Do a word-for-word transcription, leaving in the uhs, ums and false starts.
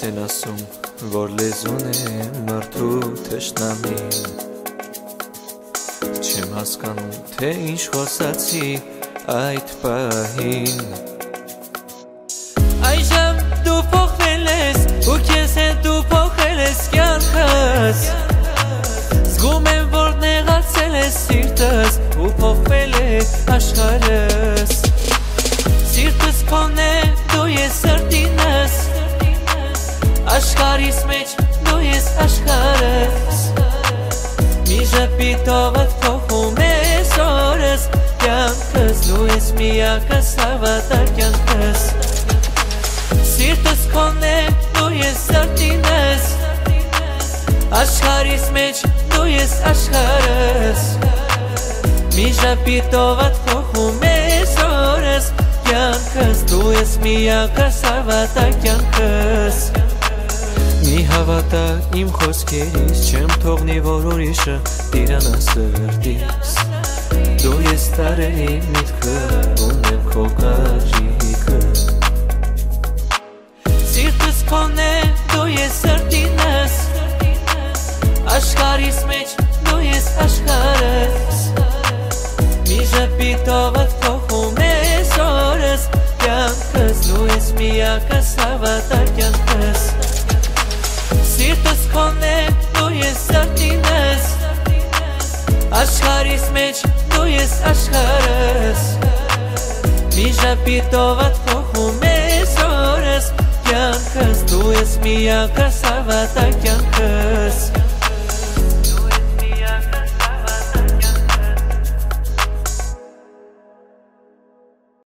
են ասում, որ լեզուն է մարդու թշնամին։ Չեմ հասկանում, թե ինչ խոսացի այդ պահին։ Այժմ դու փոխվել ես, ու քեզ հետ դու փոխել ես կյանքս։ Զգում եմ, որ նեղացել ես սիրտս, ու փոխվել է աշխարհս։ Սիրտս քոն է, դու ես սրտինս, աշխարհիս մեջ դու ես աշխարհս։ Մի ժպիտով փոխում ես օրս, կյանքս դու ես միակս հավատալ կյանքս։ Սիրտս քոն է, դու ես սրտինս, աշխարհիս մեջ դու ես աշխարհս։ Մի ժպիտով փոխում ես օրս, կյանքս դու ես միակս հավատալ կյանքս։ Մի հավատա իմ խոսքերիս, չեմ թողնի, որ ուրիշը տիրանա սրտիս։ Դու ես տարել իմ միտքը, ունեմ քո կարիքը։ Սիրտս քոն է, դու ես սրտինս, աշխարհիս մեջ դու ես աշխարհս։ Մի ժպիտով փոխում ես օրս, կյանքս դու ես միակս հավատալ կյանքս։ Սիրտս քոն է, դու ես սրտինս, աշխարհիս մեջ դու ես աշխարհս։ Մի ժպիտով փոխում ես օրս, կյանքս դու ես միակս հավատալ կյանքս։